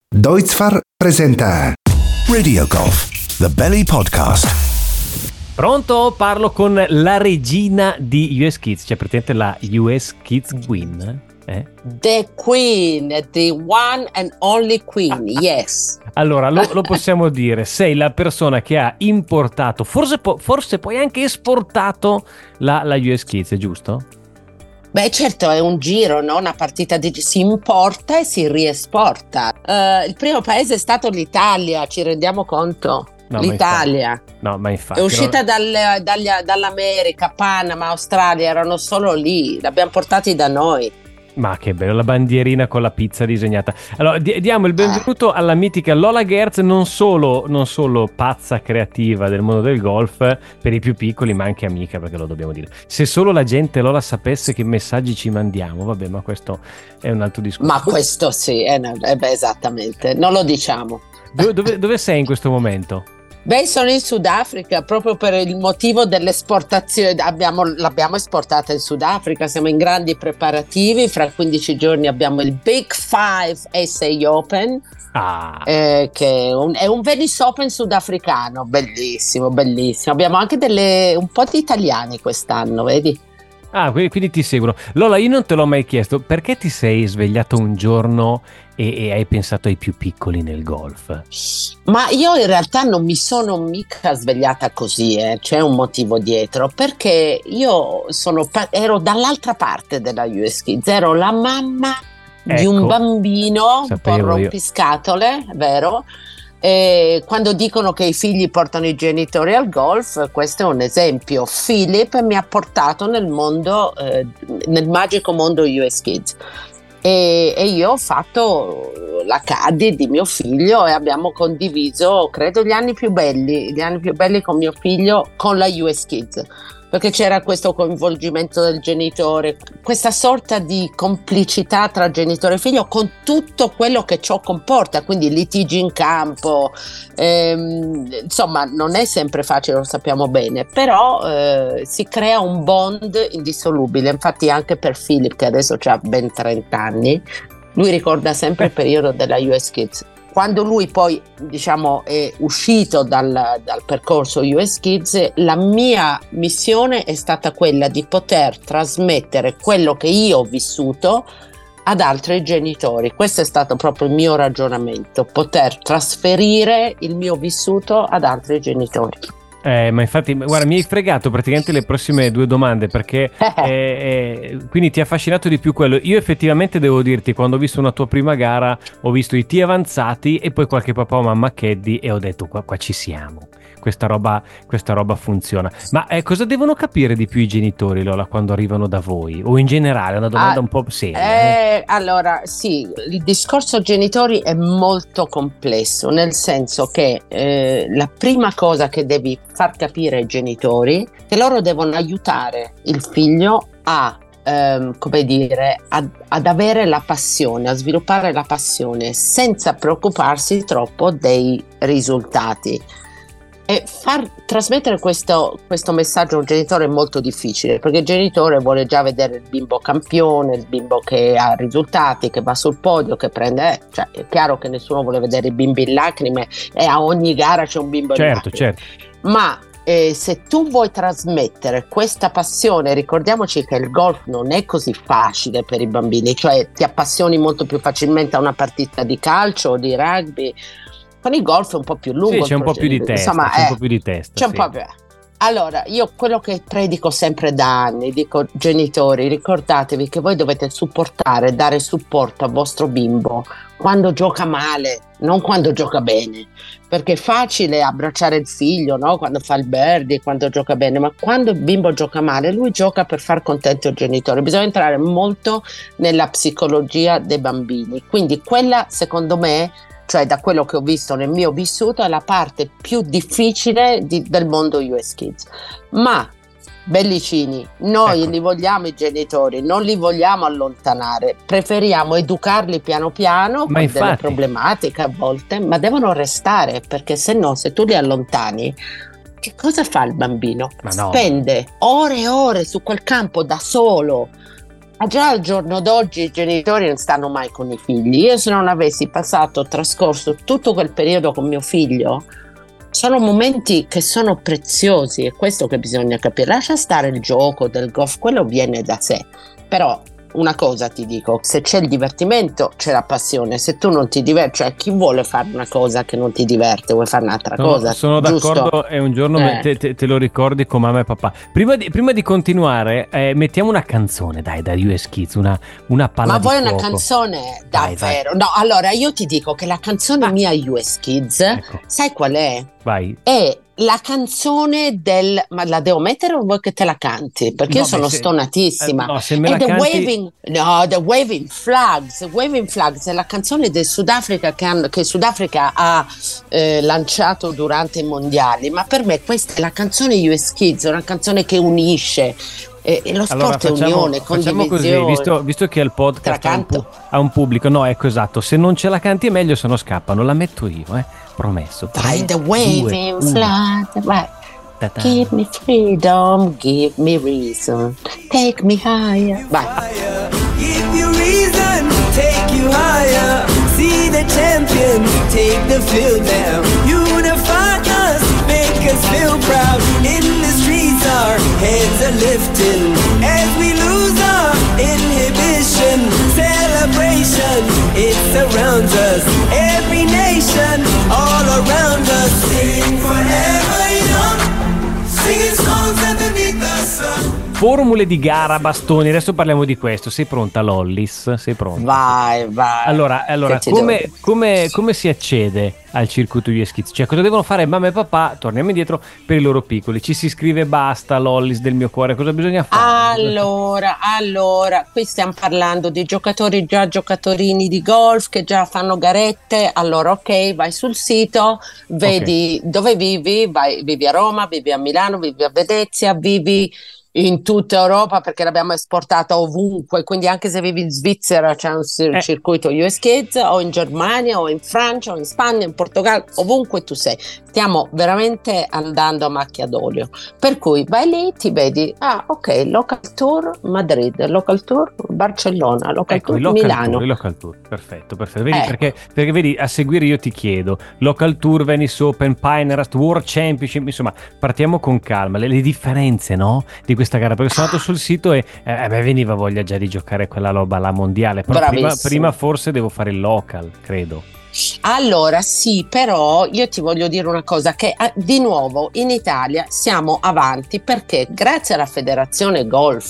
Deutzfar presenta Radio Golf, The Belly Podcast. Pronto? Parlo con la regina di US Kids, cioè praticamente la US Kids Queen. The Queen, the one and only Queen, yes. Allora, lo possiamo dire, sei la persona che ha importato, forse poi anche esportato la US Kids, è giusto? Beh, certo, è un giro, no? Una partita si importa e si riesporta. Il primo paese è stato l'Italia, ci rendiamo conto? No, L'Italia ma infatti è uscita dall'America, Panama, Australia, erano solo lì, l'abbiamo portati da noi. Ma che bello, la bandierina con la pizza disegnata. Allora, diamo il benvenuto alla mitica Lola Gertz, non solo pazza creativa del mondo del golf per i più piccoli, ma anche amica, perché lo dobbiamo dire. Se solo la gente, Lola, sapesse che messaggi ci mandiamo, vabbè, ma questo è un altro discorso. Ma questo sì, beh, esattamente, non lo diciamo. Dove sei in questo momento? Beh, sono in Sudafrica proprio per il motivo dell'esportazione. L'abbiamo esportata in Sudafrica, siamo in grandi preparativi. Fra 15 giorni abbiamo il Big Five SA Open, che è un Venice Open sudafricano, bellissimo, bellissimo. Abbiamo anche un po' di italiani quest'anno, vedi? Ah, quindi ti seguono. Lola, io non te l'ho mai chiesto, perché ti sei svegliato un giorno e hai pensato ai più piccoli nel golf? Ma io in realtà non mi sono mica svegliata così, c'è un motivo dietro, perché io ero dall'altra parte della US Kids, ero la mamma di un bambino un po' rompiscatole, vero? E quando dicono che i figli portano i genitori al golf, questo è un esempio. Philip mi ha portato nel mondo, nel magico mondo US Kids, e io ho fatto la caddy di mio figlio e abbiamo condiviso, credo, gli anni più belli con mio figlio con la US Kids, perché c'era questo coinvolgimento del genitore, questa sorta di complicità tra genitore e figlio, con tutto quello che ciò comporta, quindi litigi in campo, insomma non è sempre facile, lo sappiamo bene, però si crea un bond indissolubile. Infatti anche per Philip, che adesso ha ben 30 anni, lui ricorda sempre il periodo della US Kids. Quando lui poi, diciamo, è uscito dal percorso US Kids, la mia missione è stata quella di poter trasmettere quello che io ho vissuto ad altri genitori. Questo è stato proprio il mio ragionamento, poter trasferire il mio vissuto ad altri genitori. Ma infatti, guarda, mi hai fregato praticamente le prossime due domande, perché quindi ti ha affascinato di più quello. Io effettivamente devo dirti, quando ho visto una tua prima gara, ho visto i tee avanzati e poi qualche papà o mamma caddy e ho detto qua ci siamo. Questa roba funziona. Ma cosa devono capire di più i genitori, Lola, quando arrivano da voi? O in generale, è una domanda un po' seria. Allora, sì, il discorso genitori è molto complesso, nel senso che la prima cosa che devi far capire ai genitori è che loro devono aiutare il figlio ad avere la passione, a sviluppare la passione senza preoccuparsi troppo dei risultati. E far trasmettere questo messaggio a un genitore è molto difficile, perché il genitore vuole già vedere il bimbo campione, il bimbo che ha risultati, che va sul podio, che prende, cioè è chiaro che nessuno vuole vedere i bimbi in lacrime e a ogni gara c'è un bimbo in lacrime. Certo. Ma se tu vuoi trasmettere questa passione, ricordiamoci che il golf non è così facile per i bambini, cioè ti appassioni molto più facilmente a una partita di calcio o di rugby. Con il golf è un po' più lungo. Sì, c'è un po' più di testa. Insomma, c'è un po' più di testa. Allora, io quello che predico sempre da anni, dico: genitori, ricordatevi che voi dovete supportare, dare supporto al vostro bimbo quando gioca male, non quando gioca bene, perché è facile abbracciare il figlio, no? Quando fa il birdie, quando gioca bene, ma quando il bimbo gioca male, lui gioca per far contento il genitore. Bisogna entrare molto nella psicologia dei bambini, quindi quella, secondo me, cioè da quello che ho visto nel mio vissuto, è la parte più difficile del mondo US Kids. Ma bellicini, noi li vogliamo i genitori, non li vogliamo allontanare, preferiamo educarli piano piano, con delle problematiche a volte, ma devono restare, perché se no, se tu li allontani, che cosa fa il bambino? Spende ore e ore su quel campo da solo, Già al giorno d'oggi i genitori non stanno mai con i figli. Io, se non avessi trascorso tutto quel periodo con mio figlio, sono momenti che sono preziosi, è questo che bisogna capire. Lascia stare il gioco del golf, quello viene da sé, però una cosa ti dico: se c'è il divertimento c'è la passione. Se tu non ti diverti, cioè, chi vuole fare una cosa che non ti diverte, vuoi fare un'altra cosa, sono giusto? d'accordo, e un giorno te lo ricordi con mamma e papà. Prima di continuare, mettiamo una canzone, dai, da US Kids, una palla Ma di vuoi fuoco. una canzone? Vai, Davvero? No, allora io ti dico che la canzone mia US Kids, ecco. sai qual è? Vai. È la canzone ma la devo mettere o vuoi che te la canti? Perché No, io sono stonatissima. no, se me È la canti... The Waving Flags. Waving Flags è la canzone del Sudafrica che Sudafrica ha lanciato durante i mondiali. Ma per me questa è la canzone US Kids, una canzone che unisce. E lo sport è unione, facciamo condivisione. Così, visto che il podcast ha un pubblico, no, ecco, esatto, se non ce la canti è meglio, se no scappano, la metto io, promesso. Vai, The Waving Flag, vai. Give me freedom, give me reason, take me higher. Vai. Give you reason, take you higher. See the champions, take the field now. Unify us, make us feel proud. In the streets our heads are lifting as we lose our inhibition. Celebration, it surrounds us. Every nation, all around us. Sing forever young, singing songs underneath the sun. Formule di gara, bastoni, adesso parliamo di questo. Sei pronta, Lollis? Sei pronta? Vai. Allora come si accede al circuito US Kids? Cioè, cosa devono fare mamma e papà? Torniamo indietro, per i loro piccoli. Ci si iscrive, basta, Lollis del mio cuore, cosa bisogna fare? Allora, qui stiamo parlando di giocatori di golf che già fanno garette. Allora, ok, vai sul sito, vedi dove vivi, vivi a Roma, vivi a Milano, vivi a Venezia, vivi in tutta Europa, perché l'abbiamo esportata ovunque, quindi anche se vivi in Svizzera c'è un circuito US Kids, o in Germania, o in Francia, o in Spagna, in Portogallo, ovunque tu sei. Stiamo veramente andando a macchia d'olio, per cui vai lì, ti vedi, ok, local tour Madrid, local tour Barcellona, local tour Milano. Local tour, perfetto. Vedi, perché vedi, a seguire io ti chiedo local tour, Venice Open, Pinehurst, World Championship, insomma, partiamo con calma, le differenze, no, di questa gara, perché sono andato sul sito e veniva voglia già di giocare quella roba, la mondiale, però prima forse devo fare il local, credo. Allora sì, però io ti voglio dire una cosa, che di nuovo in Italia siamo avanti perché grazie alla Federazione Golf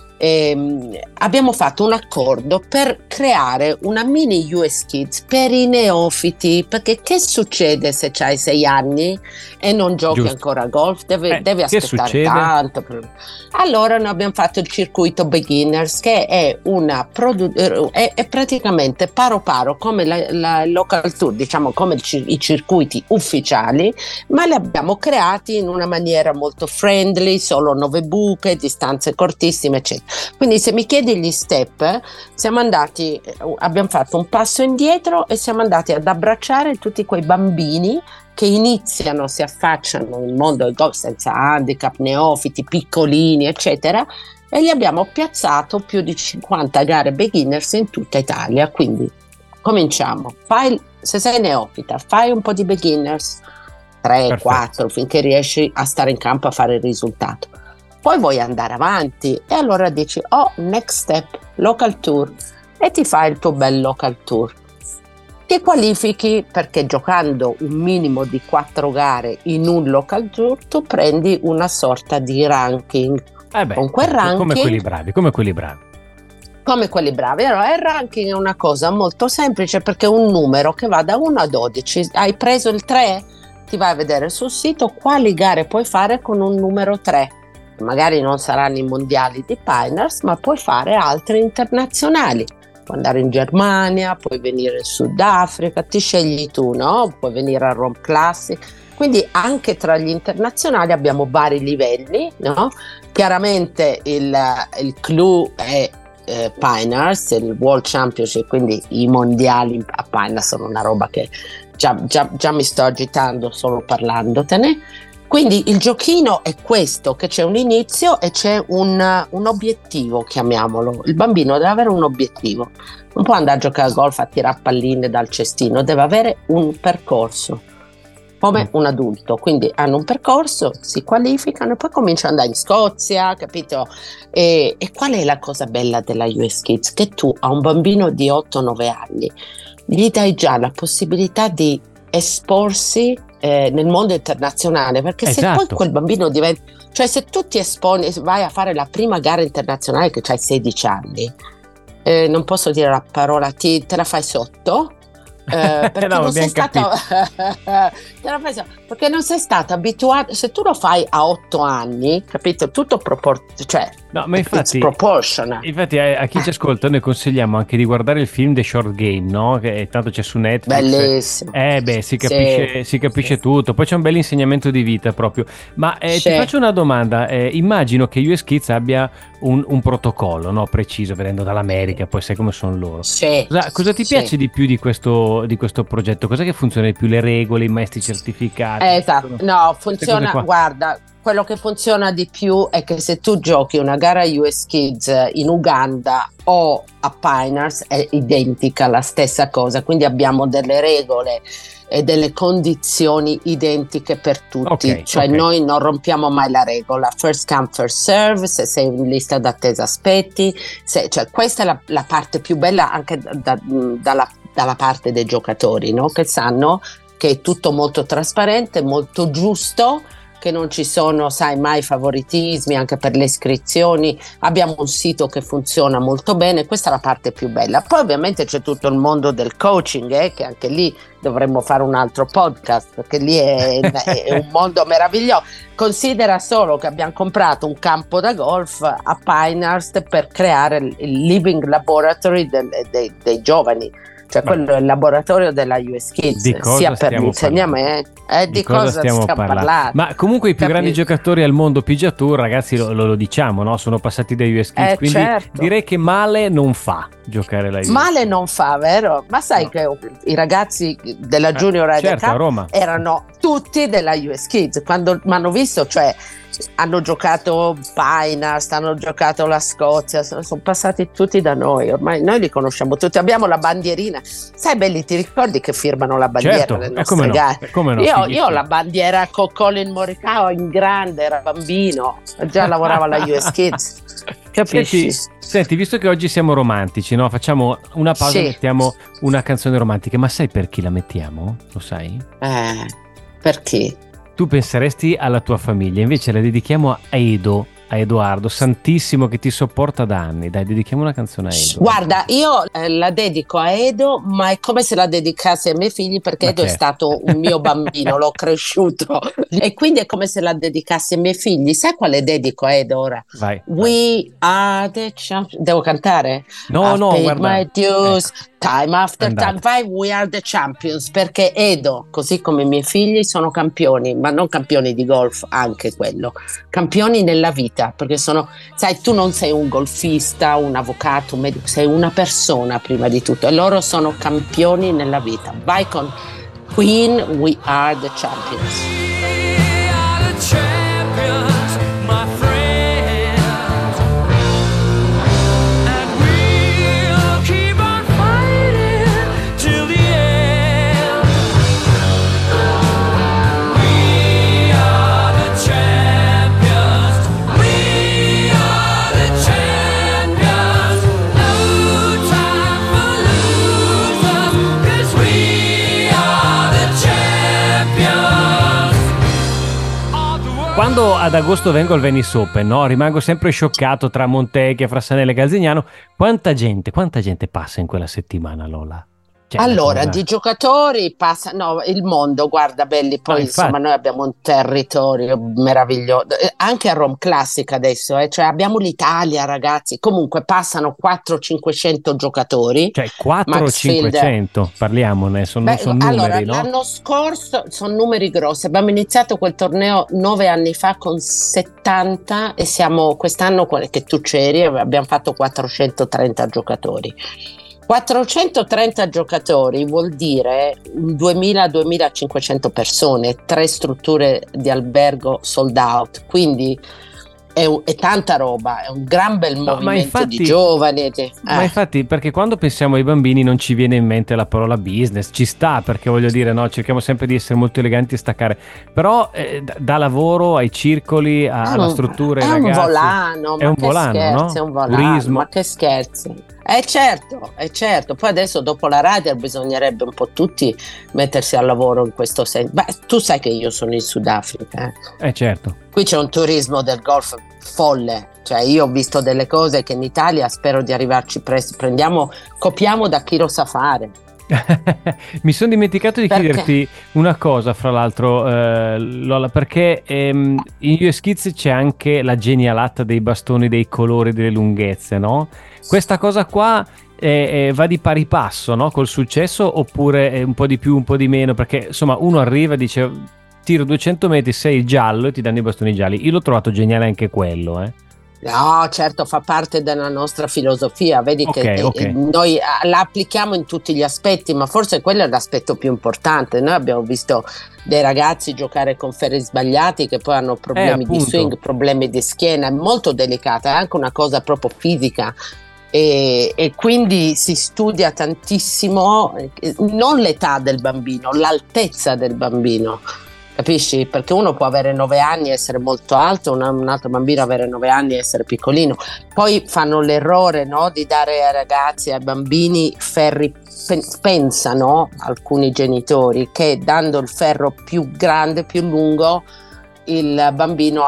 abbiamo fatto un accordo per creare una mini US Kids per i neofiti, perché che succede se c'hai 6 anni e non giochi ancora a golf? Devi aspettare tanto. Allora noi abbiamo fatto il circuito beginners, che è è praticamente paro come la local tour, diciamo come i circuiti ufficiali, ma li abbiamo creati in una maniera molto friendly, solo 9 buche, distanze cortissime, eccetera. Quindi se mi chiedi gli step, abbiamo fatto un passo indietro e siamo andati ad abbracciare tutti quei bambini che iniziano, si affacciano nel mondo del golf senza handicap, neofiti, piccolini, eccetera, e gli abbiamo piazzato più di 50 gare beginners in tutta Italia. Quindi cominciamo, se sei neofita, fai un po' di beginners, 3-4, finché riesci a stare in campo a fare il risultato. Poi vuoi andare avanti e allora dici next step, local tour, e ti fai il tuo bel local tour. Ti qualifichi perché giocando un minimo di 4 gare in un local tour tu prendi una sorta di ranking. Con quel ranking, come quelli bravi. Allora, il ranking è una cosa molto semplice, perché è un numero che va da 1 a 12. Hai preso il 3? Ti vai a vedere sul sito quali gare puoi fare con un numero 3. Magari non saranno i mondiali di Pinehurst, ma puoi fare altri internazionali. Puoi andare in Germania, puoi venire in Sudafrica, ti scegli tu, no? Puoi venire a Rome Classic. Quindi anche tra gli internazionali abbiamo vari livelli, no? Chiaramente il clou è Pinehurst, il World Championship, quindi i mondiali a Pinehurst sono una roba che già mi sto agitando solo parlandotene. Quindi il giochino è questo, che c'è un inizio e c'è un obiettivo, chiamiamolo. Il bambino deve avere un obiettivo. Non può andare a giocare a golf a tirare palline dal cestino, deve avere un percorso, come un adulto. Quindi hanno un percorso, si qualificano e poi cominciano ad andare in Scozia, capito? E qual è la cosa bella della US Kids? Che tu a un bambino di 8-9 anni gli dai già la possibilità di esporsi nel mondo internazionale, perché se poi quel bambino diventa, cioè se tu ti esponi, vai a fare la prima gara internazionale che hai 16 anni, non posso dire la parola, te la fai sotto, perché non sei stato perché non sei stato abituato. Se tu lo fai a 8 anni, capito, tutto cioè no, ma infatti a chi ci ascolta noi consigliamo anche di guardare il film The Short Game, no? Che tanto c'è su Netflix. Bellissimo. Si capisce tutto. Poi c'è un bel insegnamento di vita proprio. Ma ti faccio una domanda. Immagino che US Kids abbia un protocollo, no? Preciso, venendo dall'America, poi sai come sono loro. Cosa ti piace di più di questo progetto? Cos'è che funziona di più? Le regole, i maestri certificati? Esatto, no, funziona, guarda, quello che funziona di più è che se tu giochi una gara US Kids in Uganda o a Pinehurst è identica, la stessa cosa, quindi abbiamo delle regole e delle condizioni identiche per tutti, noi non rompiamo mai la regola, first come first serve, se sei in lista d'attesa aspetti, cioè questa è la parte più bella anche dalla parte dei giocatori, no? Che sanno che è tutto molto trasparente, molto giusto, che non ci sono, mai favoritismi anche per le iscrizioni. Abbiamo un sito che funziona molto bene, questa è la parte più bella. Poi ovviamente c'è tutto il mondo del coaching, che anche lì dovremmo fare un altro podcast, perché lì è un mondo meraviglioso. Considera solo che abbiamo comprato un campo da golf a Pinehurst per creare il living laboratory dei giovani. Cioè quello è il laboratorio della US Kids, sia per l'insegnamento, di cosa stiamo parlando. Ma comunque i più grandi giocatori al mondo PGA Tour, ragazzi, lo diciamo, no? Sono passati dai US Kids, quindi direi che male non fa giocare la US. Male non fa, vero? Ma sai che i ragazzi della Junior Ryder Cup a Roma erano tutti della US Kids, quando mi hanno visto, cioè hanno giocato Pinehurst, hanno giocato la Scozia, sono passati tutti da noi, ormai noi li conosciamo tutti, abbiamo la bandierina, sai belli, ti ricordi che firmano la bandiera nelle nostre gare? Io ho la bandiera con Colin Morikawa in grande, era bambino, già lavorava alla US Kids. Capisci? Senti, visto che oggi siamo romantici, no? Facciamo una pausa e mettiamo una canzone romantica, ma sai per chi la mettiamo? Lo sai? Perché? Tu penseresti alla tua famiglia, invece la dedichiamo a Edoardo Santissimo, che ti sopporta da anni. Dai, dedichiamo una canzone a Edo. Guarda, io la dedico a Edo, ma è come se la dedicassi ai miei figli, perché Edo è stato un mio bambino, l'ho cresciuto, e quindi è come se la dedicassi ai miei figli. Sai quale dedico a Edo ora? Vai. We are the champions. Devo cantare? No, guarda. My dues, time after time. Vai, we are the champions, perché Edo, così come i miei figli, sono campioni, ma non campioni di golf, anche quello, campioni nella vita. Perché sai, tu non sei un golfista, un avvocato, un medico, sei una persona prima di tutto, e loro sono campioni nella vita. Vai con Queen, We Are the Champions. We are the champions, my friends, and we'll keep on fighting till the end. We are the champions, we are the champions, no time for losers, 'cause we are the champions of the world. Quando ad agosto vengo al Venice Open, no? Rimango sempre scioccato tra Montecchia, Frassanello e Galzignano. Quanta gente passa in quella settimana, Lola? Cioè, allora, di giocatori passa, no, il mondo, guarda belli, poi insomma noi abbiamo un territorio meraviglioso, anche a Rome Classic adesso, cioè abbiamo l'Italia, ragazzi, comunque passano 400-500 giocatori. Cioè 400-500, parliamone, sono numeri, allora, no? L'anno scorso sono numeri grossi, abbiamo iniziato quel torneo 9 anni fa con 70 e siamo quest'anno, che tu c'eri, abbiamo fatto 430 giocatori. 430 giocatori vuol dire 2.000-2.500 persone, 3 strutture di albergo sold out, quindi è tanta roba, è un gran bel movimento di giovani. Ma infatti, perché quando pensiamo ai bambini non ci viene in mente la parola business, ci sta, perché voglio dire, no, cerchiamo sempre di essere molto eleganti e staccare, però da lavoro ai circoli, alla struttura, ai ragazzi, è un volano, no? È un volano, turismo. ma che scherzi. Certo, poi adesso dopo la Ryder bisognerebbe un po' tutti mettersi al lavoro in questo senso. Beh, tu sai che io sono in Sudafrica. Certo. Qui c'è un turismo del golf folle, cioè io ho visto delle cose che in Italia spero di arrivarci presto, copiamo da chi lo sa fare. Mi sono dimenticato di chiederti una cosa, fra l'altro, Lola, perché in US Kids c'è anche la genialata dei bastoni, dei colori, delle lunghezze, no? Questa cosa qua va di pari passo, no? Col successo, oppure un po' di più, un po' di meno? Perché insomma uno arriva e dice tiro 200 metri, sei giallo e ti danno i bastoni gialli. Io l'ho trovato geniale anche quello, No, certo, fa parte della nostra filosofia, vedi che noi la applichiamo in tutti gli aspetti, ma forse quello è l'aspetto più importante. Noi abbiamo visto dei ragazzi giocare con ferri sbagliati che poi hanno problemi di swing, problemi di schiena, è molto delicata, è anche una cosa proprio fisica. E quindi si studia tantissimo non l'età del bambino, l'altezza del bambino, capisci? Perché uno può avere 9 anni e essere molto alto, un altro bambino avere 9 anni e essere piccolino. Poi fanno l'errore, no, di dare ai ragazzi, ai bambini ferri, pensano alcuni genitori che dando il ferro più grande, più lungo, il bambino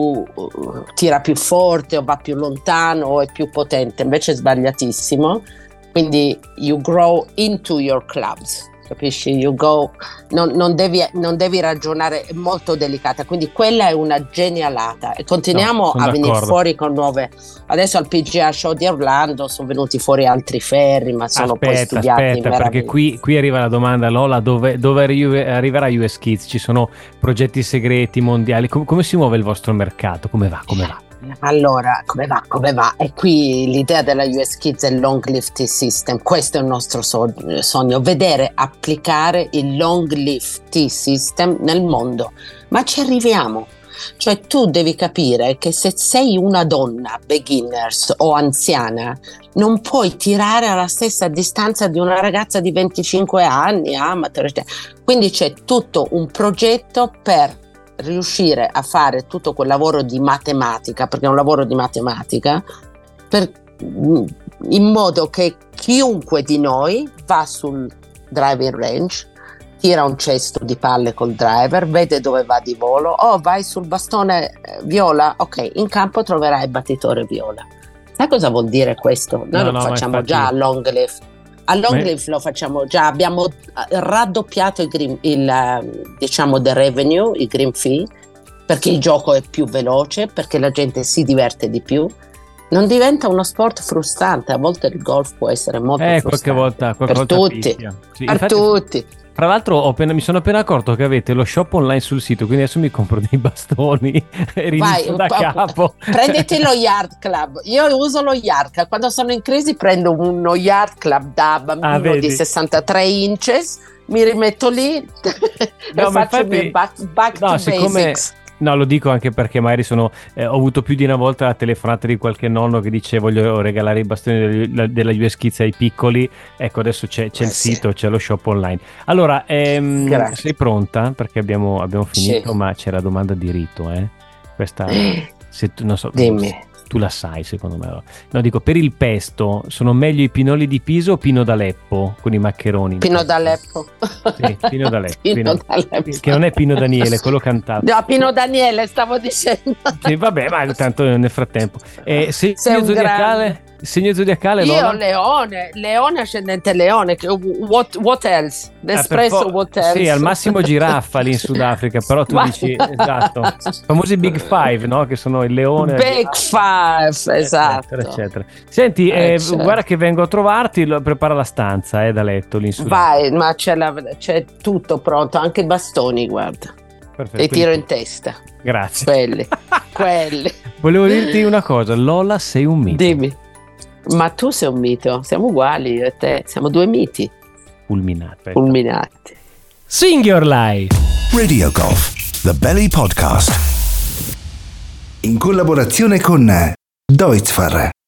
tira più forte o va più lontano o è più potente. Invece è sbagliatissimo. Quindi you grow into your clubs, capisci? You go, non devi ragionare, è molto delicata, quindi quella è una genialata e continuiamo a venire fuori con nuove. Adesso al PGA Show di Orlando sono venuti fuori altri ferri, ma sono poi studiati. Perché qui arriva la domanda, Lola, dove arriverà US Kids? Ci sono progetti segreti mondiali? Come si muove il vostro mercato? Come va? Allora, come va? E qui l'idea della US Kids è il Long Live T-System. Questo è il nostro sogno, vedere applicare il Long Live T-System nel mondo. Ma ci arriviamo. Cioè tu devi capire che se sei una donna, beginners o anziana, non puoi tirare alla stessa distanza di una ragazza di 25 anni, amateur. Quindi c'è tutto un progetto per riuscire a fare tutto quel lavoro di matematica, perché è un lavoro di matematica, in modo che chiunque di noi va sul driving range, tira un cesto di palle col driver, vede dove va di volo, vai sul bastone viola, ok, in campo troverai il battitore viola. Sai cosa vuol dire questo? Noi lo facciamo già a Long Live. A Long Live lo facciamo già, abbiamo raddoppiato diciamo the revenue, il green fee, perché il gioco è più veloce, perché la gente si diverte di più. Non diventa uno sport frustrante, a volte il golf può essere molto frustrante. Qualche volta tutti, tutti. Tra l'altro mi sono appena accorto che avete lo shop online sul sito, quindi adesso mi compro dei bastoni e rinizio da capo. Prenditi lo Yard Club. Io uso lo Yard Club. Quando sono in crisi prendo uno Yard Club da bambino di 63 inches, mi rimetto lì e faccio i miei back to basics. No, lo dico anche perché magari ho avuto più di una volta la telefonata di qualche nonno che dice voglio regalare i bastoni della US Kids ai piccoli. Ecco, adesso c'è il sito, c'è lo shop online. Allora, sei pronta? Perché abbiamo finito, ma c'è la domanda di rito, questa, se tu, non so, dimmi. Tu la sai, secondo me. No, dico, per il pesto sono meglio i pinoli di Piso o Pino d'Aleppo con i maccheroni? Pino d'Aleppo. Sì, Pino d'Aleppo. Che non è Pino Daniele, quello cantato. No, Pino Daniele stavo dicendo. Sì, vabbè, ma tanto nel frattempo. Segno zodiacale, io leone ascendente leone, what else? L'espresso what else? Sì, al massimo giraffa lì in Sudafrica, però tu dici, esatto, i famosi Big Five, no? Che sono il leone, Big Five, esatto, eccetera. Senti, guarda che vengo a trovarti, prepara la stanza da letto lì in Sudafrica. Vai, ma c'è tutto pronto, anche i bastoni, guarda. Perfetto, e tiro in testa. Grazie. Quelli. Volevo dirti una cosa, Lola, sei un mito. Dimmi. Ma tu sei un mito, siamo uguali io e te, siamo due miti. Fulminati. Sing Your Life. Radio Golf, The Belly Podcast. In collaborazione con Deutzfar.